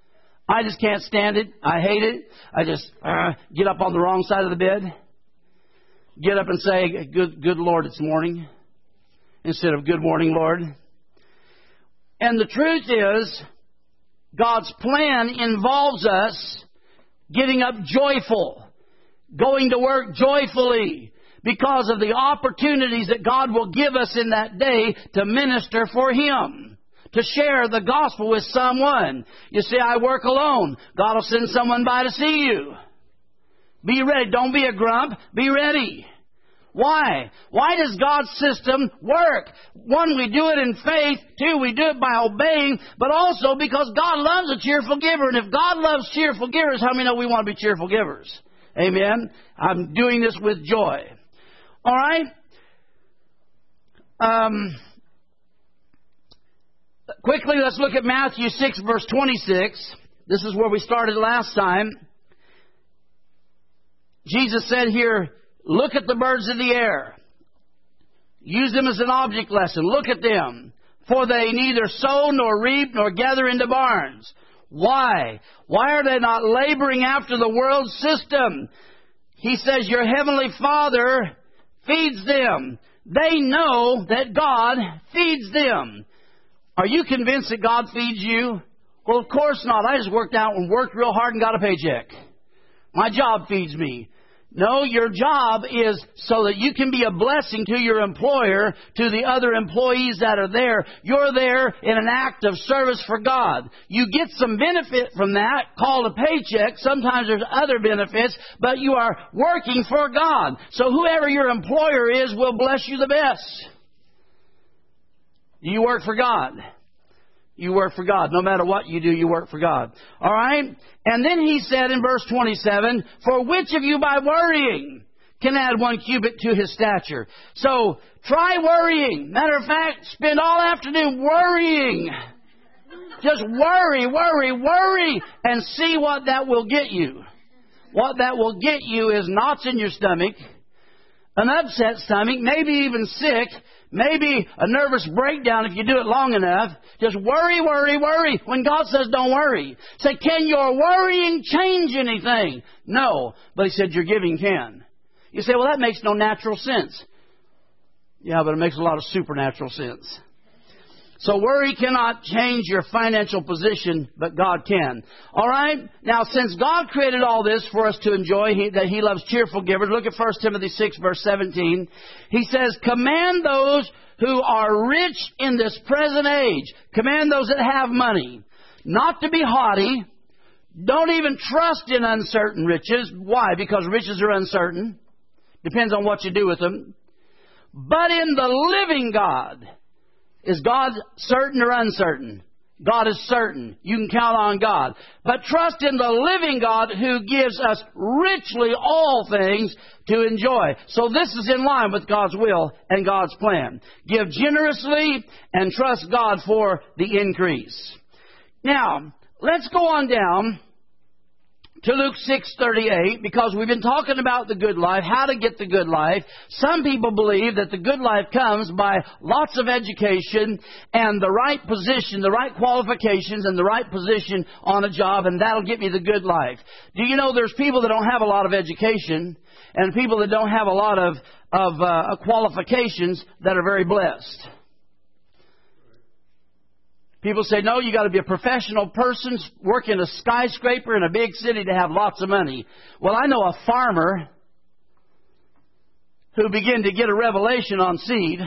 Speaker 1: I just can't stand it. I hate it. I just uh, get up on the wrong side of the bed. Get up and say, good, good Lord, it's morning. Instead of good morning, Lord. And the truth is, God's plan involves us getting up joyful, going to work joyfully, because of the opportunities that God will give us in that day to minister for Him. To share the gospel with someone. You see, I work alone. God will send someone by to see you. Be ready. Don't be a grump. Be ready. Why? Why does God's system work? One, we do it in faith. Two, we do it by obeying. But also because God loves a cheerful giver. And if God loves cheerful givers, how many know we want to be cheerful givers? Amen? I'm doing this with joy. All right? Um... Quickly, let's look at Matthew six, verse twenty-six. This is where we started last time. Jesus said here, look at the birds of the air. Use them as an object lesson. Look at them. For they neither sow nor reap nor gather into barns. Why? Why are they not laboring after the world system? He says, your heavenly Father feeds them. They know that God feeds them. Are you convinced that God feeds you? Well, of course not. I just worked out and worked real hard and got a paycheck. My job feeds me. No, your job is so that you can be a blessing to your employer, to the other employees that are there. You're there in an act of service for God. You get some benefit from that, called a paycheck. Sometimes there's other benefits, but you are working for God. So whoever your employer is will bless you the best. You work for God. You work for God. No matter what you do, you work for God. All right? And then he said in verse twenty-seven, for which of you by worrying can add one cubit to his stature? So, try worrying. Matter of fact, spend all afternoon worrying. Just worry, worry, worry, and see what that will get you. What that will get you is knots in your stomach, an upset stomach, maybe even sick, maybe a nervous breakdown if you do it long enough. Just worry, worry, worry. When God says don't worry. Say, can your worrying change anything? No. But He said your giving can. You say, well, that makes no natural sense. Yeah, but it makes a lot of supernatural sense. So worry cannot change your financial position, but God can. All right? Now, since God created all this for us to enjoy, he, that He loves cheerful givers, look at First Timothy six, verse seventeen. He says, command those who are rich in this present age. Command those that have money. Not to be haughty. Don't even trust in uncertain riches. Why? Because riches are uncertain. Depends on what you do with them. But in the living God. Is God certain or uncertain? God is certain. You can count on God. But trust in the living God who gives us richly all things to enjoy. So this is in line with God's will and God's plan. Give generously and trust God for the increase. Now, let's go on down to Luke six thirty-eight, because we've been talking about the good life, how to get the good life. Some people believe that the good life comes by lots of education and the right position, the right qualifications and the right position on a job, and that'll get me the good life. Do you know there's people that don't have a lot of education and people that don't have a lot of, of uh, qualifications that are very blessed? People say, no, you got to be a professional person, work in a skyscraper in a big city to have lots of money. Well, I know a farmer who began to get a revelation on seed.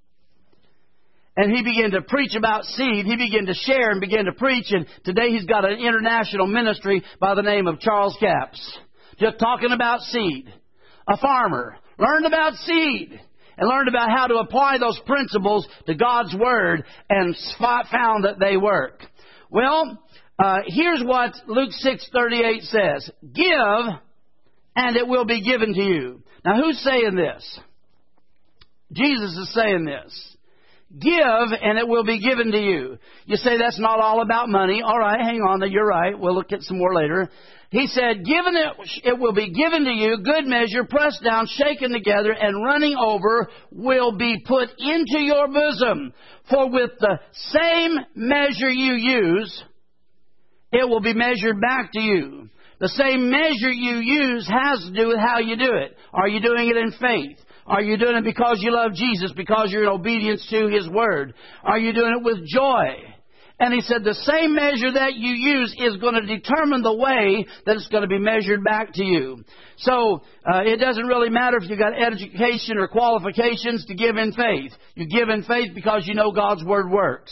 Speaker 1: And he began to preach about seed. He began to share and began to preach. And today he's got an international ministry by the name of Charles Capps. Just talking about seed. A farmer learned about seed. And learned about how to apply those principles to God's Word and found that they work. Well, uh, here's what Luke six thirty-eight says. Give, and it will be given to you. Now, who's saying this? Jesus is saying this. Give, and it will be given to you. You say that's not all about money. All right, hang on. You're right. We'll look at some more later. He said, given it, it will be given to you, good measure, pressed down, shaken together, and running over will be put into your bosom. For with the same measure you use, it will be measured back to you. The same measure you use has to do with how you do it. Are you doing it in faith? Are you doing it because you love Jesus, because you're in obedience to His Word? Are you doing it with joy? And he said the same measure that you use is going to determine the way that it's going to be measured back to you. So uh, it doesn't really matter if you've got education or qualifications to give in faith. You give in faith because you know God's Word works.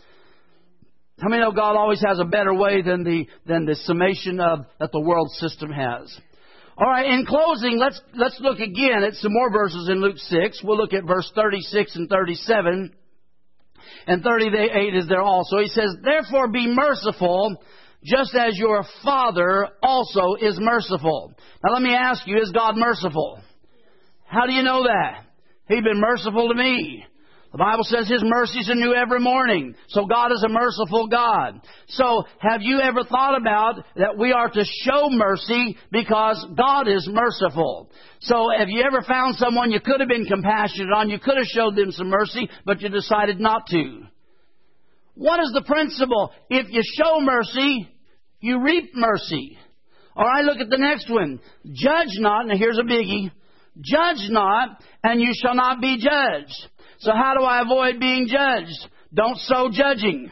Speaker 1: How many know God always has a better way than the than the summation of that the world system has? All right, in closing, let's let's look again at some more verses in Luke six. We'll look at verse thirty-six and thirty-seven. And thirty-eight is there also. He says, therefore be merciful, just as your Father also is merciful. Now let me ask you, is God merciful? How do you know that? He's been merciful to me. The Bible says His mercies are new every morning. So God is a merciful God. So have you ever thought about that we are to show mercy because God is merciful? So have you ever found someone you could have been compassionate on, you could have showed them some mercy, but you decided not to? What is the principle? If you show mercy, you reap mercy. All right, look at the next one. Judge not, now here's a biggie. Judge not, and you shall not be judged. So how do I avoid being judged? Don't sow judging.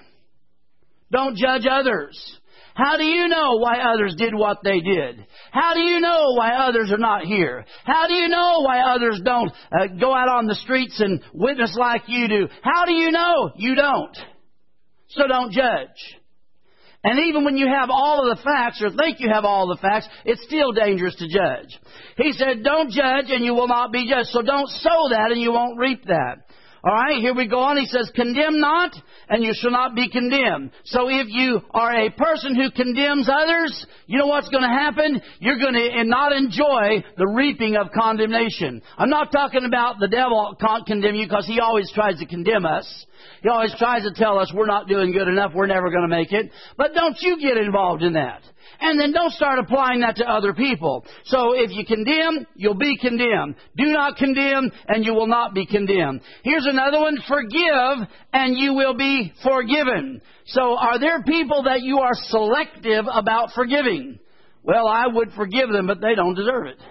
Speaker 1: Don't judge others. How do you know why others did what they did? How do you know why others are not here? How do you know why others don't uh, go out on the streets and witness like you do? How do you know? You don't. So don't judge. And even when you have all of the facts or think you have all the facts, it's still dangerous to judge. He said, don't judge and you will not be judged. So don't sow that and you won't reap that. All right, here we go on. He says, condemn not, and you shall not be condemned. So if you are a person who condemns others, you know what's going to happen? You're going to not enjoy the reaping of condemnation. I'm not talking about the devil can't condemn you because he always tries to condemn us. He always tries to tell us we're not doing good enough, we're never going to make it. But don't you get involved in that. And then don't start applying that to other people. So if you condemn, you'll be condemned. Do not condemn, and you will not be condemned. Here's another one. Forgive, and you will be forgiven. So are there people that you are selective about forgiving? Well, I would forgive them, but they don't deserve it.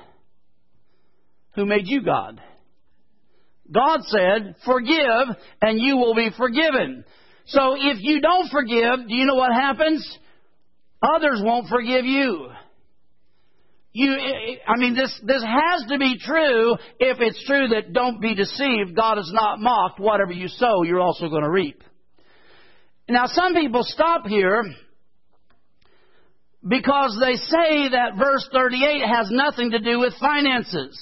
Speaker 1: Who made you God? God said, forgive, and you will be forgiven. So if you don't forgive, do you know what happens? Others won't forgive you. You, I mean, this, this has to be true if it's true that don't be deceived. God is not mocked. Whatever you sow, you're also going to reap. Now, some people stop here because they say that verse thirty-eight has nothing to do with finances.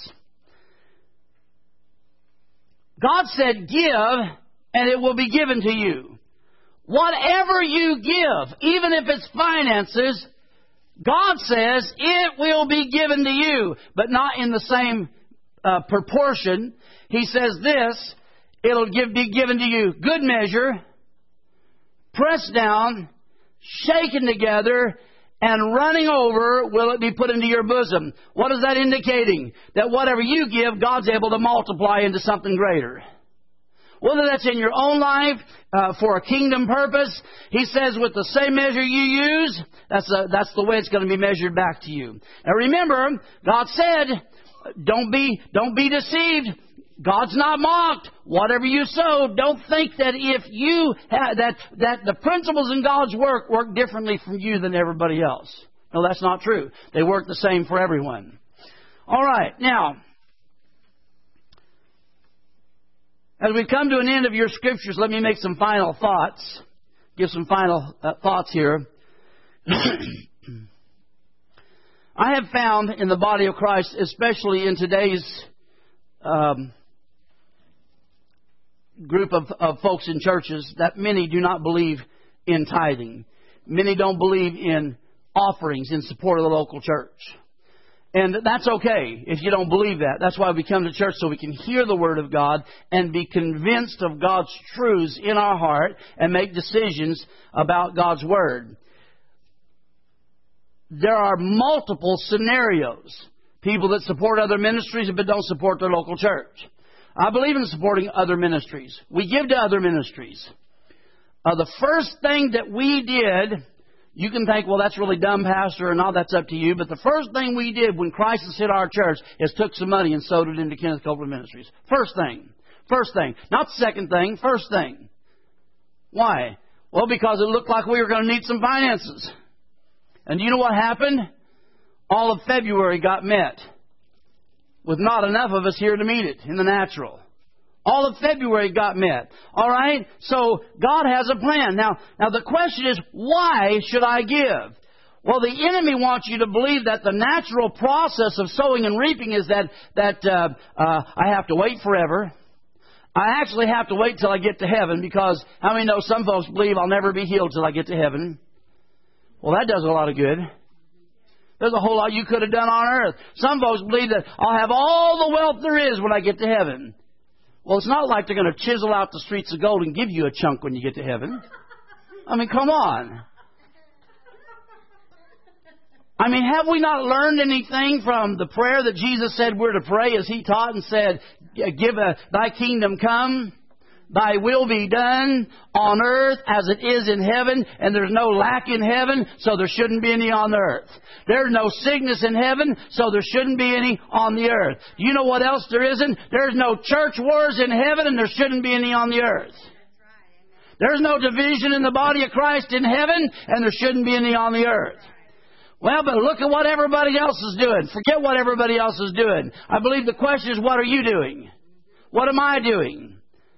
Speaker 1: God said, give, and it will be given to you. Whatever you give, even if it's finances, God says it will be given to you, but not in the same uh, proportion. He says this, it'll give, be given to you good measure, pressed down, shaken together, and running over will it be put into your bosom. What is that indicating? That whatever you give, God's able to multiply into something greater. Whether that's in your own life, uh, for a kingdom purpose, He says with the same measure you use, that's, a, that's the way it's going to be measured back to you. Now remember, God said, don't be, don't be deceived. God's not mocked. Whatever you sow, don't think that if you have, that that the principles in God's work work differently from you than everybody else. No, that's not true. They work the same for everyone. All right, now, as we come to an end of your scriptures, let me make some final thoughts. Give some final uh, thoughts here. I have found in the body of Christ, especially in today's um, group of, of folks in churches, that many do not believe in tithing. Many don't believe in offerings in support of the local church. And that's okay if you don't believe that. That's why we come to church, so we can hear the Word of God and be convinced of God's truths in our heart and make decisions about God's Word. There are multiple scenarios. People that support other ministries but don't support their local church. I believe in supporting other ministries. We give to other ministries. Uh, the first thing that we did, you can think, well, that's really dumb, Pastor, and all that's up to you. But the first thing we did when crisis hit our church is took some money and sowed it into Kenneth Copeland Ministries. First thing. First thing. Not second thing. First thing. Why? Well, because it looked like we were going to need some finances. And you know what happened? All of February got met with not enough of us here to meet it in the natural. All of February got met. All right? So God has a plan. Now, now the question is, why should I give? Well, the enemy wants you to believe that the natural process of sowing and reaping is that, that uh, uh, I have to wait forever. I actually have to wait till I get to heaven, because how many know some folks believe I'll never be healed till I get to heaven? Well, that does a lot of good. There's a whole lot you could have done on earth. Some folks believe that I'll have all the wealth there is when I get to heaven. Well, it's not like they're going to chisel out the streets of gold and give you a chunk when you get to heaven. I mean, come on. I mean, have we not learned anything from the prayer that Jesus said we're to pray, as He taught and said, give a, thy kingdom come? Thy will be done on earth as it is in heaven. And there's no lack in heaven, so there shouldn't be any on the earth. There's no sickness in heaven, so there shouldn't be any on the earth. You know what else there isn't? There's no church wars in heaven, and there shouldn't be any on the earth. There's no division in the body of Christ in heaven, and there shouldn't be any on the earth. Well, but look at what everybody else is doing. Forget what everybody else is doing. I believe the question is, what are you doing? What am I doing?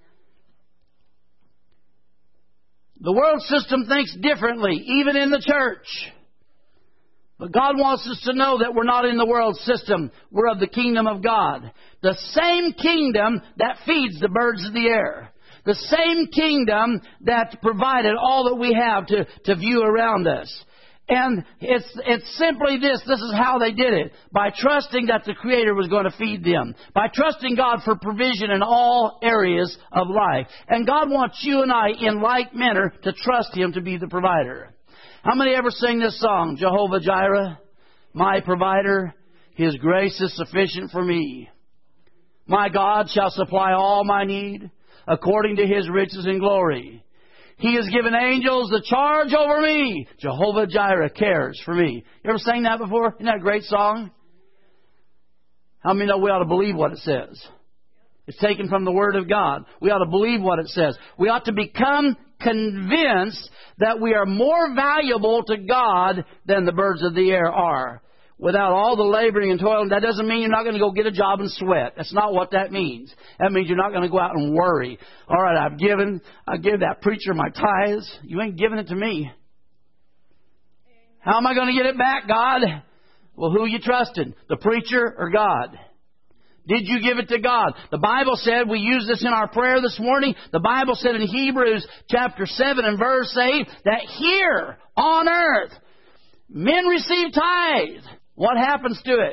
Speaker 1: The world system thinks differently, even in the church. But God wants us to know that we're not in the world system. We're of the kingdom of God. The same kingdom that feeds the birds of the air. The same kingdom that provided all that we have to, to view around us. And it's it's simply this. This is how they did it. By trusting that the Creator was going to feed them. By trusting God for provision in all areas of life. And God wants you and I, in like manner, to trust Him to be the provider. How many ever sing this song? Jehovah Jireh, my provider, His grace is sufficient for me. My God shall supply all my need according to His riches and glory. He has given angels the charge over me. Jehovah Jireh cares for me. You ever sang that before? Isn't that a great song? How many know we ought to believe what it says? It's taken from the Word of God. We ought to believe what it says. We ought to become convinced that we are more valuable to God than the birds of the air are. Without all the laboring and toiling, that doesn't mean you're not going to go get a job and sweat. That's not what that means. That means you're not going to go out and worry. All right, I've given, I give that preacher my tithes. You ain't giving it to me. How am I going to get it back, God? Well, who are you trusting? The preacher or God? Did you give it to God? The Bible said, we use this in our prayer this morning. The Bible said in Hebrews chapter seven and verse eight, that here on earth, men receive tithe. What happens to it?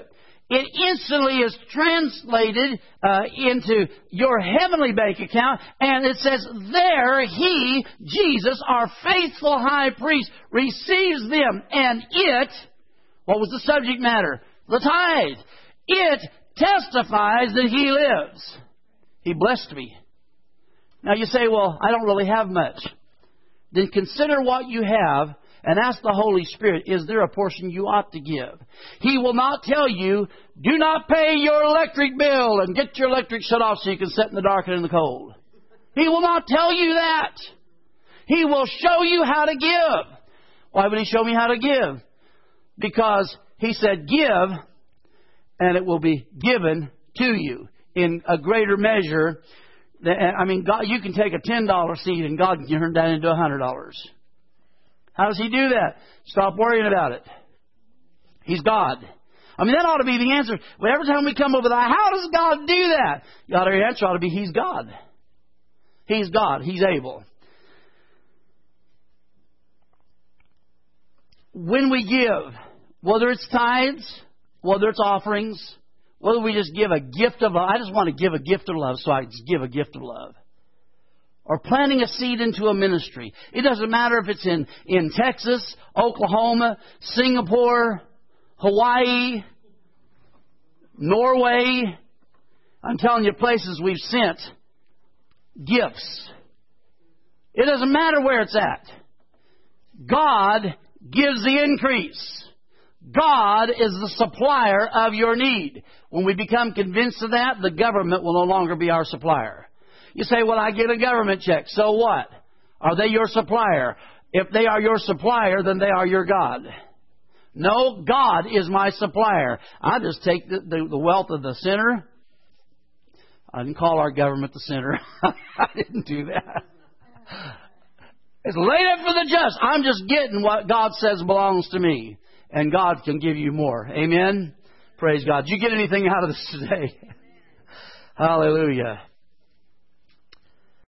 Speaker 1: it instantly is translated uh, into your heavenly bank account, and it says, there He, Jesus, our faithful high priest, receives them. And it, what was the subject matter? The tithe. It testifies that He lives. He blessed me. Now you say, well, I don't really have much. Then consider what you have and ask the Holy Spirit, is there a portion you ought to give? He will not tell you, do not pay your electric bill and get your electric shut off so you can sit in the dark and in the cold. He will not tell you that. He will show you how to give. Why would He show me how to give? Because He said, give, and it will be given to you in a greater measure. I mean, God, you can take a ten dollar seed and God can turn that into one hundred dollars. How does He do that? Stop worrying about it. He's God. I mean, that ought to be the answer. But every time we come over that, how does God do that? The answer ought to be, He's God. He's God. He's able. When we give, whether it's tithes, whether it's offerings, whether we just give a gift of love. I just want to give a gift of love, so I just give a gift of love. Or planting a seed into a ministry. It doesn't matter if it's in, in Texas, Oklahoma, Singapore, Hawaii, Norway. I'm telling you, places we've sent gifts. It doesn't matter where it's at. God gives the increase. God is the supplier of your need. When we become convinced of that, the government will no longer be our supplier. You say, well, I get a government check. So what? Are they your supplier? If they are your supplier, then they are your God. No, God is my supplier. I just take the, the, the wealth of the sinner. I didn't call our government the sinner. I didn't do that. It's laid up for the just. I'm just getting what God says belongs to me. And God can give you more. Amen? Praise God. Did you get anything out of this today? Hallelujah.